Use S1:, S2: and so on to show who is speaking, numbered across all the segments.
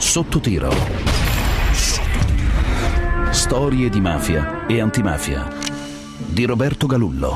S1: Sotto tiro. Storie di mafia e antimafia di Roberto Galullo.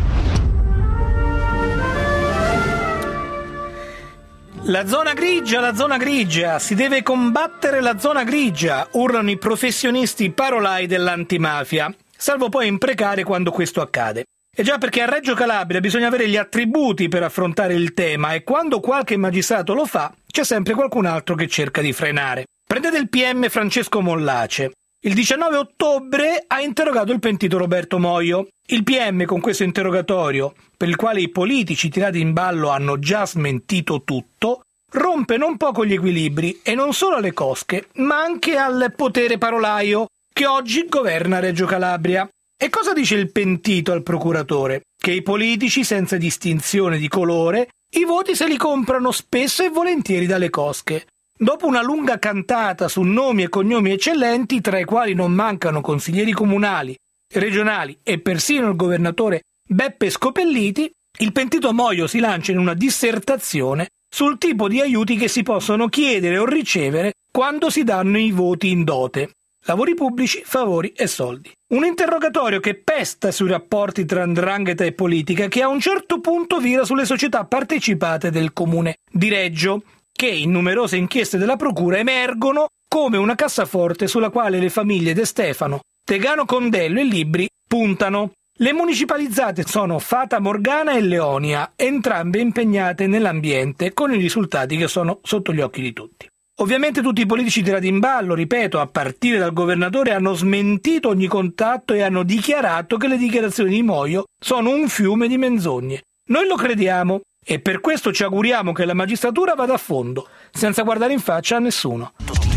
S2: La zona grigia, si deve combattere la zona grigia, urlano i professionisti parolai dell'antimafia, salvo poi imprecare quando questo accade. E già perché a Reggio Calabria bisogna avere gli attributi per affrontare il tema e quando qualche magistrato lo fa, c'è sempre qualcun altro che cerca di frenare. Prendete il PM Francesco Mollace. Il 19 ottobre ha interrogato il pentito Roberto Moio. Il PM con questo interrogatorio, per il quale i politici tirati in ballo hanno già smentito tutto, rompe non poco gli equilibri e non solo alle cosche, ma anche al potere parolaio che oggi governa Reggio Calabria. E cosa dice il pentito al procuratore? Che i politici, senza distinzione di colore, i voti se li comprano spesso e volentieri dalle cosche. Dopo una lunga cantata su nomi e cognomi eccellenti, tra i quali non mancano consiglieri comunali, regionali e persino il governatore Beppe Scopelliti, il pentito Moio si lancia in una dissertazione sul tipo di aiuti che si possono chiedere o ricevere quando si danno i voti in dote. Lavori pubblici, favori e soldi. Un interrogatorio che pesta sui rapporti tra 'ndrangheta e politica, che a un certo punto vira sulle società partecipate del comune di Reggio, che in numerose inchieste della procura emergono come una cassaforte sulla quale le famiglie De Stefano, Tegano Condello e Libri puntano. Le municipalizzate sono Fata Morgana e Leonia, entrambe impegnate nell'ambiente, con i risultati che sono sotto gli occhi di tutti. Ovviamente tutti i politici tirati in ballo, ripeto, a partire dal governatore, hanno smentito ogni contatto e hanno dichiarato che le dichiarazioni di Moio sono un fiume di menzogne. Noi lo crediamo e per questo ci auguriamo che la magistratura vada a fondo, senza guardare in faccia a nessuno.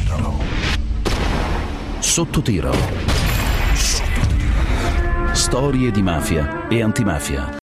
S1: Sotto tiro. Storie di mafia e antimafia.